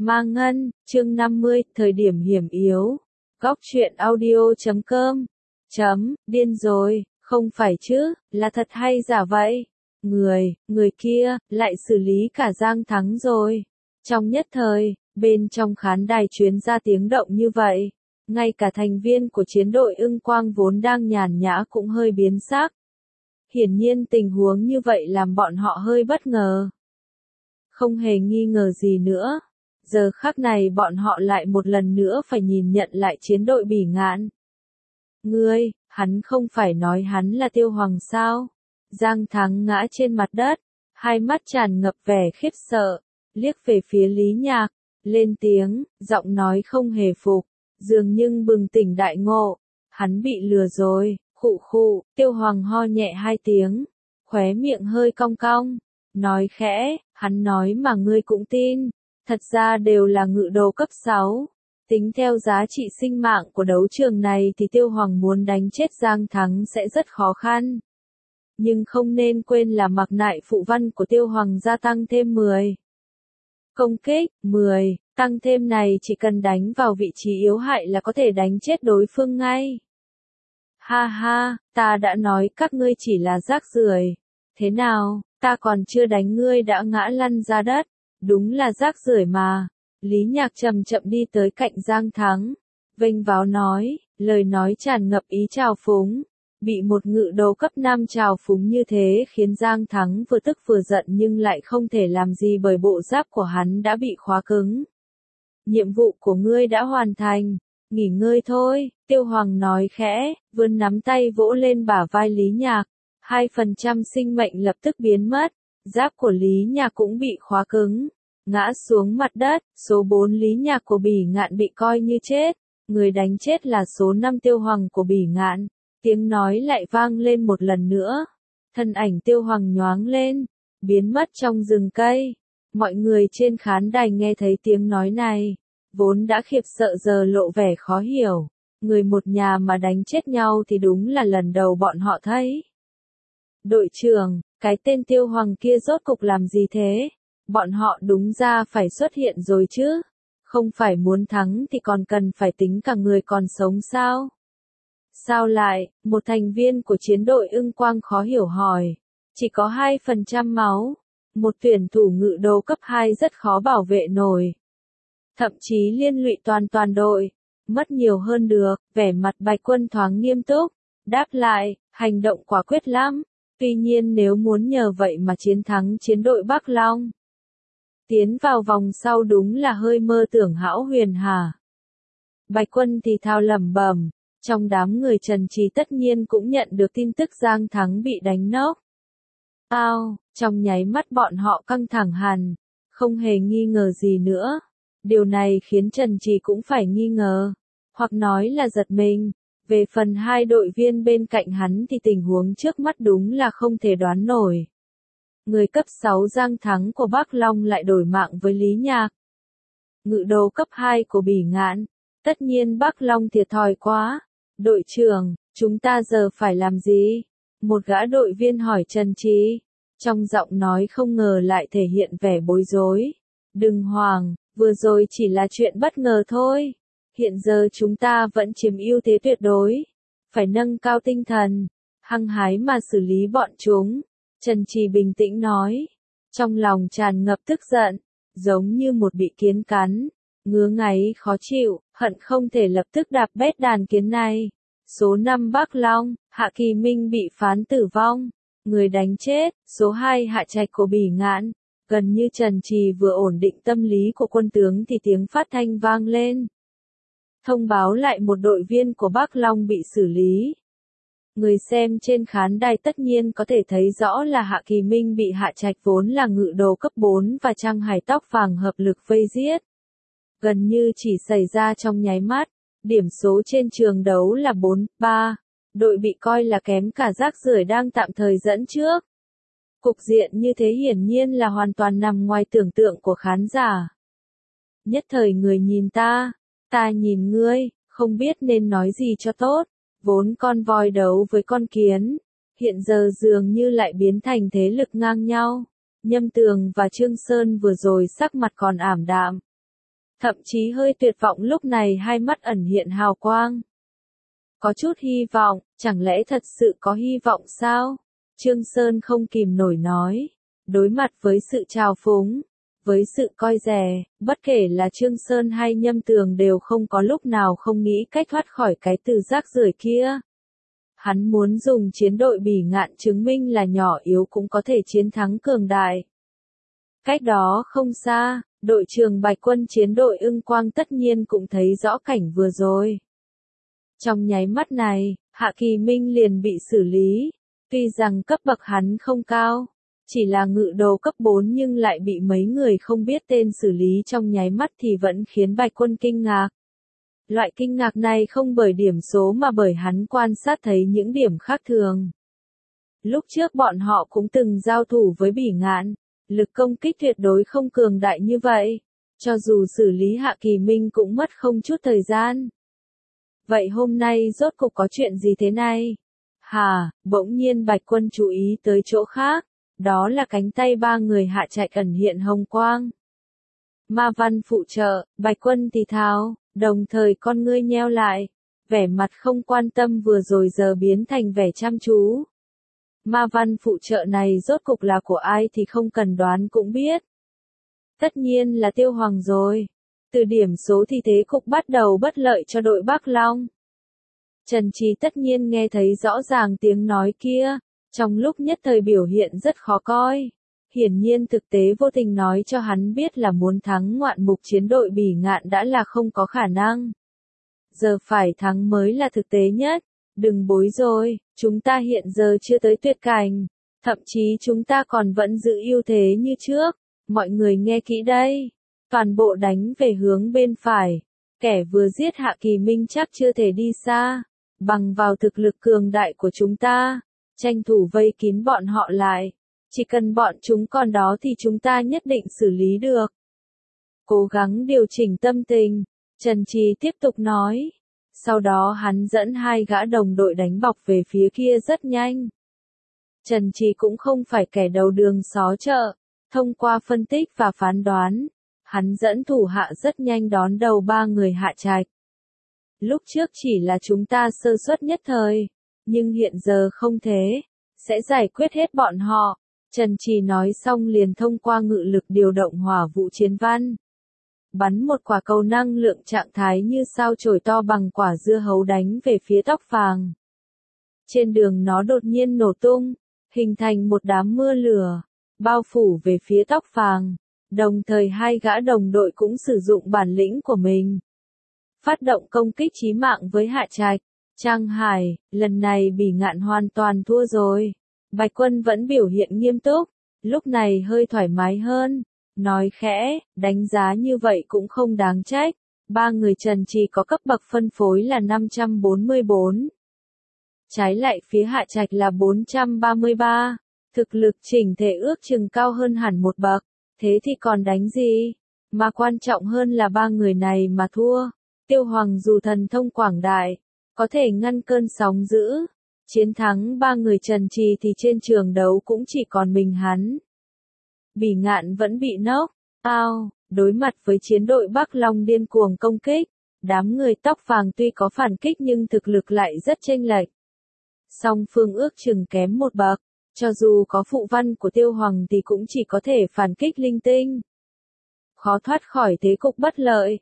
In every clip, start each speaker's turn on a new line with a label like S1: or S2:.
S1: Ma Ngân, chương 50, thời điểm hiểm yếu. Góc truyện audio.com. Điên rồi, không phải chứ, là thật hay giả vậy? Người kia, lại xử lý cả Giang Thắng rồi. Trong nhất thời, bên trong khán đài truyền ra tiếng động như vậy. Ngay cả thành viên của chiến đội Ưng Quang vốn đang nhàn nhã cũng hơi biến sắc. Hiển nhiên tình huống như vậy làm bọn họ hơi bất ngờ. Không hề nghi ngờ gì nữa. Giờ khắc này bọn họ lại một lần nữa phải nhìn nhận lại chiến đội Bỉ Ngạn. Hắn không phải nói hắn là Tiêu Hoàng sao? Giang Thắng ngã trên mặt đất, hai mắt tràn ngập vẻ khiếp sợ, liếc về phía Lý Nhạc, lên tiếng, giọng nói không hề phục, dường như bừng tỉnh đại ngộ, hắn bị lừa rồi, khụ, Tiêu Hoàng ho nhẹ hai tiếng, khóe miệng hơi cong cong, nói khẽ, hắn nói mà ngươi cũng tin. Thật ra đều là ngự đồ cấp 6. Tính theo giá trị sinh mạng của đấu trường này thì Tiêu Hoàng muốn đánh chết Giang Thắng sẽ rất khó khăn. Nhưng không nên quên là mặc nại phụ văn của Tiêu Hoàng gia tăng thêm 10. Công kích, 10, tăng thêm này chỉ cần đánh vào vị trí yếu hại là có thể đánh chết đối phương ngay. Ha ha, ta đã nói các ngươi chỉ là rác rưởi. Thế nào, ta còn chưa đánh ngươi đã ngã lăn ra đất. Đúng là rác rưởi mà. Lý Nhạc chậm chậm đi tới cạnh Giang Thắng. Vênh váo nói, lời nói tràn ngập ý trào phúng. Bị một ngự đồ cấp 5 trào phúng như thế khiến Giang Thắng vừa tức vừa giận nhưng lại không thể làm gì bởi bộ giáp của hắn đã bị khóa cứng. Nhiệm vụ của ngươi đã hoàn thành. Nghỉ ngơi thôi, Tiêu Hoàng nói khẽ, vươn nắm tay vỗ lên bả vai Lý Nhạc. 2% sinh mệnh lập tức biến mất. Giáp của Lý Nhạc cũng bị khóa cứng, ngã xuống mặt đất, số 4 Lý Nhạc của Bỉ Ngạn bị coi như chết, người đánh chết là số 5 Tiêu Hoàng của Bỉ Ngạn, tiếng nói lại vang lên một lần nữa, thân ảnh Tiêu Hoàng nhoáng lên, biến mất trong rừng cây, mọi người trên khán đài nghe thấy tiếng nói này, vốn đã khiếp sợ giờ lộ vẻ khó hiểu, người một nhà mà đánh chết nhau thì đúng là lần đầu bọn họ thấy. Đội trưởng, cái tên Tiêu Hoàng kia rốt cục làm gì thế? Bọn họ đúng ra phải xuất hiện rồi chứ? Không phải muốn thắng thì còn cần phải tính cả người còn sống sao? Sao lại, một thành viên của chiến đội Ưng Quang khó hiểu hỏi. Chỉ có 2% máu. Một tuyển thủ ngự đồ cấp 2 rất khó bảo vệ nổi. Thậm chí liên lụy toàn đội. Mất nhiều hơn được, vẻ mặt Bạch Quân thoáng nghiêm túc. Đáp lại, hành động quả quyết lắm. Tuy nhiên nếu muốn nhờ vậy mà chiến thắng chiến đội Bắc Long, tiến vào vòng sau đúng là hơi mơ tưởng hão huyền hả. Bạch Quân thì thào lẩm bẩm, trong đám người Trần Trì tất nhiên cũng nhận được tin tức Giang Thắng bị đánh nốc. Trong nháy mắt bọn họ căng thẳng hẳn, không hề nghi ngờ gì nữa. Điều này khiến Trần Trì cũng phải nghi ngờ, hoặc nói là giật mình. Về phần hai đội viên bên cạnh hắn thì tình huống trước mắt đúng là không thể đoán nổi. Người cấp 6 Giang Thắng của Bắc Long lại đổi mạng với Lý Nhạc. Ngự đồ cấp 2 của Bỉ Ngạn. Tất nhiên Bắc Long thiệt thòi quá. Đội trưởng, chúng ta giờ phải làm gì? Một gã đội viên hỏi Trần Trì. Trong giọng nói không ngờ lại thể hiện vẻ bối rối. Đừng hoảng, vừa rồi chỉ là chuyện bất ngờ thôi. Hiện giờ chúng ta vẫn chiếm ưu thế tuyệt đối. Phải nâng cao tinh thần, hăng hái mà xử lý bọn chúng. Trần Trì bình tĩnh nói. Trong lòng tràn ngập tức giận, giống như một bị kiến cắn. Ngứa ngáy khó chịu, hận không thể lập tức đạp bét đàn kiến này. Số 5 Bắc Long, Hạ Kỳ Minh bị phán tử vong. Người đánh chết, số 2 Hạ Trạch của Bỉ Ngạn. Gần như Trần Trì vừa ổn định tâm lý của quân tướng thì tiếng phát thanh vang lên. Thông báo lại một đội viên của Bắc Long bị xử lý. Người xem trên khán đài tất nhiên có thể thấy rõ là Hạ Kỳ Minh bị Hạ Trạch vốn là ngự đồ cấp 4 và Trang Hải tóc vàng hợp lực vây giết. Gần như chỉ xảy ra trong nháy mắt, điểm số trên trường đấu là 4-3, đội bị coi là kém cả rác rưởi đang tạm thời dẫn trước. Cục diện như thế hiển nhiên là hoàn toàn nằm ngoài tưởng tượng của khán giả. Nhất thời người nhìn ta nhìn ngươi, không biết nên nói gì cho tốt, vốn con voi đấu với con kiến, hiện giờ dường như lại biến thành thế lực ngang nhau. Nhâm Tường và Trương Sơn vừa rồi sắc mặt còn ảm đạm. thậm chí hơi tuyệt vọng lúc này hai mắt ẩn hiện hào quang. Có chút hy vọng, chẳng lẽ thật sự có hy vọng sao? Trương Sơn không kìm nổi nói. Đối mặt với sự trào phúng, với sự coi rẻ, bất kể là Trương Sơn hay Nhâm Tường đều không có lúc nào không nghĩ cách thoát khỏi cái từ rác rưởi kia. Hắn muốn dùng chiến đội Bỉ Ngạn chứng minh là nhỏ yếu cũng có thể chiến thắng cường đại. Cách đó không xa, đội trưởng Bạch Quân chiến đội Ưng Quang tất nhiên cũng thấy rõ cảnh vừa rồi. Trong nháy mắt này, Hạ Kỳ Minh liền bị xử lý. Tuy rằng cấp bậc hắn không cao, chỉ là ngự đồ cấp 4 nhưng lại bị mấy người không biết tên xử lý trong nháy mắt thì vẫn khiến Bạch Quân kinh ngạc. Loại kinh ngạc này không bởi điểm số mà bởi hắn quan sát thấy những điểm khác thường. Lúc trước bọn họ cũng từng giao thủ với Bỉ Ngạn, lực công kích tuyệt đối không cường đại như vậy, cho dù xử lý Hạ Kỳ Minh cũng mất không chút thời gian. Vậy hôm nay rốt cục có chuyện gì thế này? Bỗng nhiên Bạch Quân chú ý tới chỗ khác, đó là cánh tay ba người Hạ Trạch ẩn hiện hồng quang. Ma văn phụ trợ, Bạch Quân thì thào, đồng thời con ngươi nheo lại, vẻ mặt không quan tâm vừa rồi giờ biến thành vẻ chăm chú. Ma văn phụ trợ này rốt cục là của ai thì không cần đoán cũng biết. Tất nhiên là Tiêu Hoàng rồi. Từ điểm số thì thế cục bắt đầu bất lợi cho đội Bắc Long. Trần Trì tất nhiên nghe thấy rõ ràng tiếng nói kia, trong lúc nhất thời biểu hiện rất khó coi. Hiển nhiên thực tế vô tình nói cho hắn biết là muốn thắng ngoạn mục chiến đội Bỉ Ngạn đã là không có khả năng. Giờ phải thắng mới là thực tế nhất. Đừng bối rồi, chúng ta hiện giờ chưa tới tuyệt cảnh, thậm chí chúng ta còn vẫn giữ ưu thế như trước. Mọi người nghe kỹ đây, toàn bộ đánh về hướng bên phải. Kẻ vừa giết Hạ Kỳ Minh chắc chưa thể đi xa, bằng vào thực lực cường đại của chúng ta, tranh thủ vây kín bọn họ lại. Chỉ cần bọn chúng còn đó thì chúng ta nhất định xử lý được. Cố gắng điều chỉnh tâm tình, Trần Trì tiếp tục nói. Sau đó hắn dẫn hai gã đồng đội đánh bọc về phía kia rất nhanh. Trần Trì cũng không phải kẻ đầu đường xó chợ, thông qua phân tích và phán đoán, hắn dẫn thủ hạ rất nhanh đón đầu ba người Hạ Trạch. Lúc trước chỉ là chúng ta sơ suất nhất thời, nhưng hiện giờ không thế, sẽ giải quyết hết bọn họ. Trần Trì nói xong liền thông qua ngự lực điều động hỏa vũ chiến văn. Bắn một quả cầu năng lượng trạng thái như sao chổi to bằng quả dưa hấu đánh về phía Tóc Vàng. Trên đường nó đột nhiên nổ tung, hình thành một đám mưa lửa, bao phủ về phía Tóc Vàng. Đồng thời hai gã đồng đội cũng sử dụng bản lĩnh của mình, phát động công kích chí mạng với Hạ Trạch. Trang Hải, lần này Bỉ Ngạn hoàn toàn thua rồi. Bạch Quân vẫn biểu hiện nghiêm túc, lúc này hơi thoải mái hơn. Nói khẽ, đánh giá như vậy cũng không đáng trách. Ba người Trần Trì có cấp bậc phân phối là 544. Trái lại phía Hạ Trạch là 433. Thực lực chỉnh thể ước chừng cao hơn hẳn một bậc. Thế thì còn đánh gì? Mà quan trọng hơn là ba người này mà thua. Tiêu Hoàng dù thần thông quảng đại, có thể ngăn cơn sóng dữ. Chiến thắng ba người Trần Trì thì trên trường đấu cũng chỉ còn mình hắn. Bỉ Ngạn vẫn bị knock out, đối mặt với chiến đội Bắc Long điên cuồng công kích. Đám người Tóc Vàng tuy có phản kích nhưng thực lực lại rất chênh lệch. Song phương ước chừng kém một bậc, cho dù có phụ văn của Tiêu Hoàng thì cũng chỉ có thể phản kích linh tinh. Khó thoát khỏi thế cục bất lợi.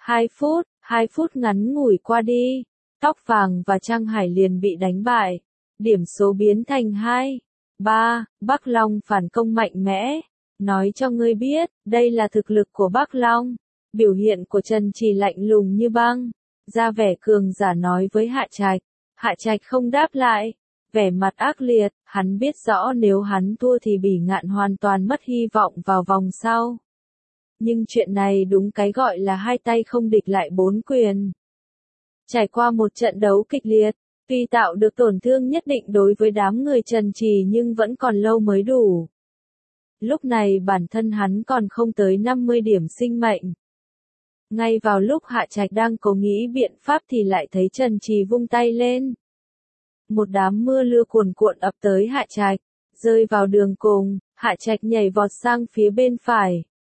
S1: 2 phút ngắn ngủi qua đi, Tóc Vàng và Trang Hải liền bị đánh bại. Điểm số biến thành 2-3, Bắc Long phản công mạnh mẽ. Nói cho ngươi biết, đây là thực lực của Bắc Long. Biểu hiện của Trần Trì lạnh lùng như băng, ra vẻ cường giả nói với Hạ Trạch. Hạ Trạch không đáp lại, vẻ mặt ác liệt, hắn biết rõ nếu hắn thua thì Bỉ Ngạn hoàn toàn mất hy vọng vào vòng sau. Nhưng chuyện này đúng cái gọi là hai tay không địch lại bốn quyền. Trải qua một trận đấu kịch liệt, tuy tạo được tổn thương nhất định đối với đám người Trần Trì nhưng vẫn còn lâu mới đủ. Lúc này bản thân hắn còn không tới 50 điểm sinh mệnh. Ngay vào lúc Hạ Trạch đang cố nghĩ biện pháp thì lại thấy Trần Trì vung tay lên. Một đám mưa lưa cuồn cuộn ập tới Hạ Trạch, rơi vào đường cùng, Hạ Trạch nhảy vọt sang phía bên phải.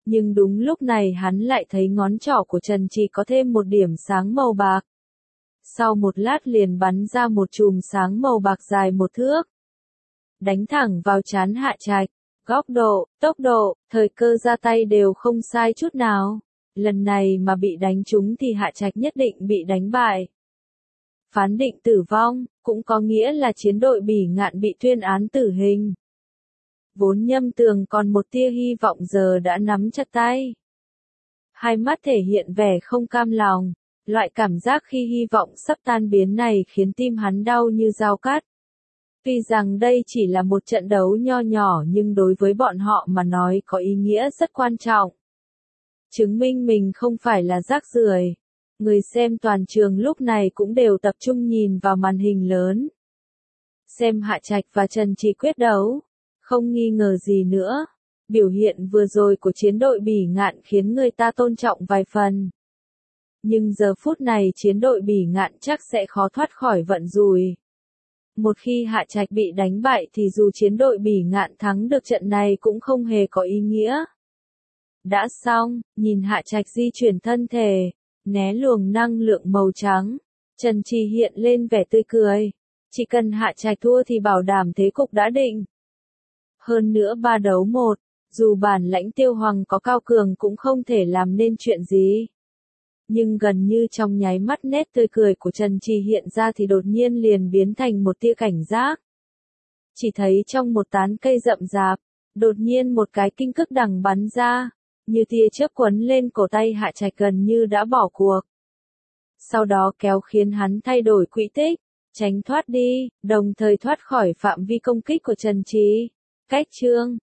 S1: Nhưng đúng lúc này hắn lại thấy ngón trỏ của Trần Trì có thêm một điểm sáng màu bạc. Sau một lát liền bắn ra một chùm sáng màu bạc dài 1 thước. Đánh thẳng vào trán Hạ Trạch. Góc độ, tốc độ, thời cơ ra tay đều không sai chút nào. Lần này mà bị đánh trúng thì Hạ Trạch nhất định bị đánh bại. Phán định tử vong, cũng có nghĩa là chiến đội Bỉ Ngạn bị tuyên án tử hình. Vốn Nhâm Tường còn một tia hy vọng giờ đã nắm chặt tay. Hai mắt thể hiện vẻ không cam lòng, loại cảm giác khi hy vọng sắp tan biến này khiến tim hắn đau như dao cắt. Tuy rằng đây chỉ là một trận đấu nho nhỏ nhưng đối với bọn họ mà nói có ý nghĩa rất quan trọng. Chứng minh mình không phải là rác rưởi. Người xem toàn trường lúc này cũng đều tập trung nhìn vào màn hình lớn. Xem Hạ Trạch và Trần Trì quyết đấu. Không nghi ngờ gì nữa. Biểu hiện vừa rồi của chiến đội Bỉ Ngạn khiến người ta tôn trọng vài phần. Nhưng giờ phút này chiến đội Bỉ Ngạn chắc sẽ khó thoát khỏi vận rủi. Một khi Hạ Trạch bị đánh bại thì dù chiến đội Bỉ Ngạn thắng được trận này cũng không hề có ý nghĩa. Đã xong, nhìn Hạ Trạch di chuyển thân thể, né luồng năng lượng màu trắng, Trần Trì hiện lên vẻ tươi cười. Chỉ cần Hạ Trạch thua thì bảo đảm thế cục đã định. Hơn nữa 3 đấu 1, dù bản lãnh Tiêu Hoàng có cao cường cũng không thể làm nên chuyện gì. Nhưng gần như trong nháy mắt nét tươi cười của Trần Trì hiện ra thì đột nhiên liền biến thành một tia cảnh giác. Chỉ thấy trong một tán cây rậm rạp, đột nhiên một cái kinh cực đằng bắn ra, như tia chớp quấn lên cổ tay Hạ Trạch gần như đã bỏ cuộc. Sau đó kéo khiến hắn thay đổi quỹ tích, tránh thoát đi, đồng thời thoát khỏi phạm vi công kích của Trần Trì. Cách chương